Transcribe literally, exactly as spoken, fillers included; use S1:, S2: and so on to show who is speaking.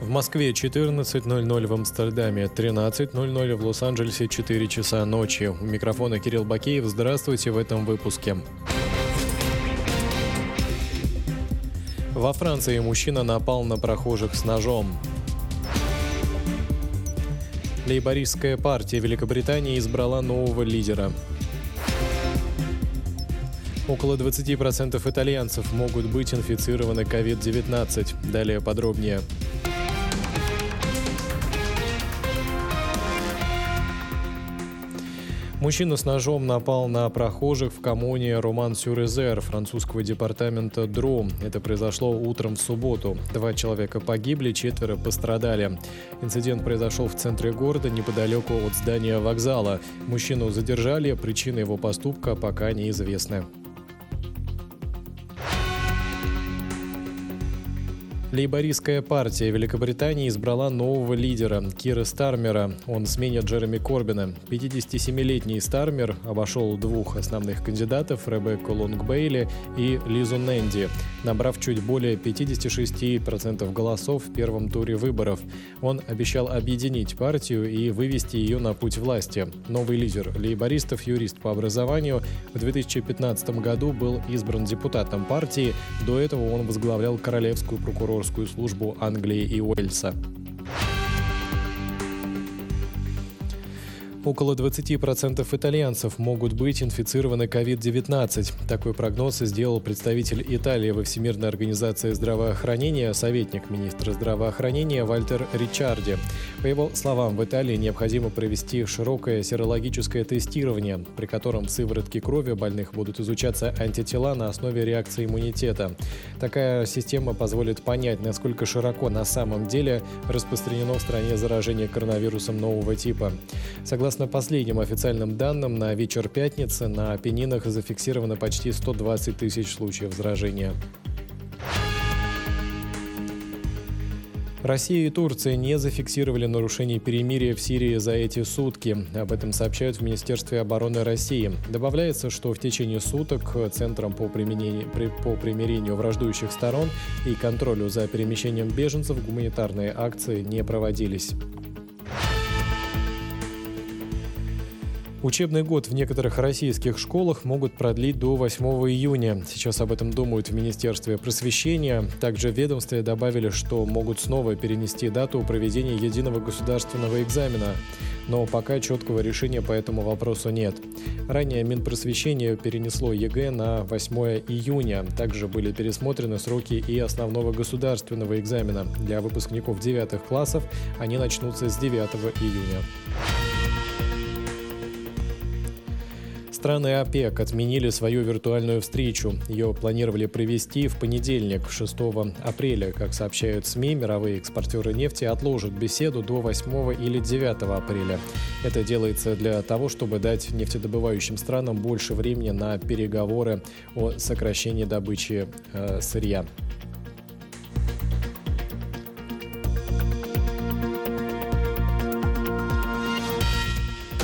S1: В Москве четырнадцать ноль ноль, в Амстердаме тринадцать ноль ноль, в Лос-Анджелесе четыре часа ночи. У микрофона Кирилл Бакеев. Здравствуйте в этом выпуске. Во Франции мужчина напал на прохожих с ножом. Лейбористская партия Великобритании избрала нового лидера. Около двадцати процентов итальянцев могут быть инфицированы ковид девятнадцать. Далее подробнее. Мужчина с ножом напал на прохожих в коммуне Роман-сюр-Изер французского департамента Дру. Это произошло утром в субботу. Два человека погибли, четверо пострадали. Инцидент произошел в центре города, неподалеку от здания вокзала. Мужчину задержали, причина его поступка пока неизвестна. Лейбористская партия Великобритании избрала нового лидера Кира Стармера. Он сменит Джереми Корбина. пятидесятисемилетний Стармер обошел двух основных кандидатов — Ребекку Лонг-Бейли и Лизу Нэнди, набрав чуть более пятьдесят шесть процентов голосов в первом туре выборов. Он обещал объединить партию и вывести ее на путь власти. Новый лидер лейбористов, юрист по образованию, в две тысячи пятнадцатом году был избран депутатом партии. До этого он возглавлял Королевскую прокурорскую службу Англии и Уэльса. Около двадцати процентов итальянцев могут быть инфицированы ковид девятнадцать. Такой прогноз сделал представитель Италии во Всемирной организации здравоохранения, советник министра здравоохранения Вальтер Ричарди. По его словам, в Италии необходимо провести широкое серологическое тестирование, при котором в сыворотке крови больных будут изучаться антитела на основе реакции иммунитета. Такая система позволит понять, насколько широко на самом деле распространено в стране заражение коронавирусом нового типа. Согласно Согласно последним официальным данным, на вечер пятницы на Апеннинах зафиксировано почти сто двадцать тысяч случаев заражения. Россия и Турция не зафиксировали нарушений перемирия в Сирии за эти сутки. Об этом сообщают в Министерстве обороны России. Добавляется, что в течение суток Центром по применению, по примирению враждующих сторон и контролю за перемещением беженцев гуманитарные акции не проводились. Учебный год в некоторых российских школах могут продлить до восьмого июня. Сейчас об этом думают в Министерстве просвещения. Также в ведомстве добавили, что могут снова перенести дату проведения единого государственного экзамена. Но пока четкого решения по этому вопросу нет. Ранее Минпросвещение перенесло ЕГЭ на восьмое июня. Также были пересмотрены сроки и основного государственного экзамена. Для выпускников девятых классов они начнутся с девятого июня. Страны ОПЕК отменили свою виртуальную встречу. Ее планировали провести в понедельник, шестого апреля. Как сообщают СМИ, мировые экспортеры нефти отложат беседу до восьмого или девятого апреля. Это делается для того, чтобы дать нефтедобывающим странам больше времени на переговоры о сокращении добычи э, сырья.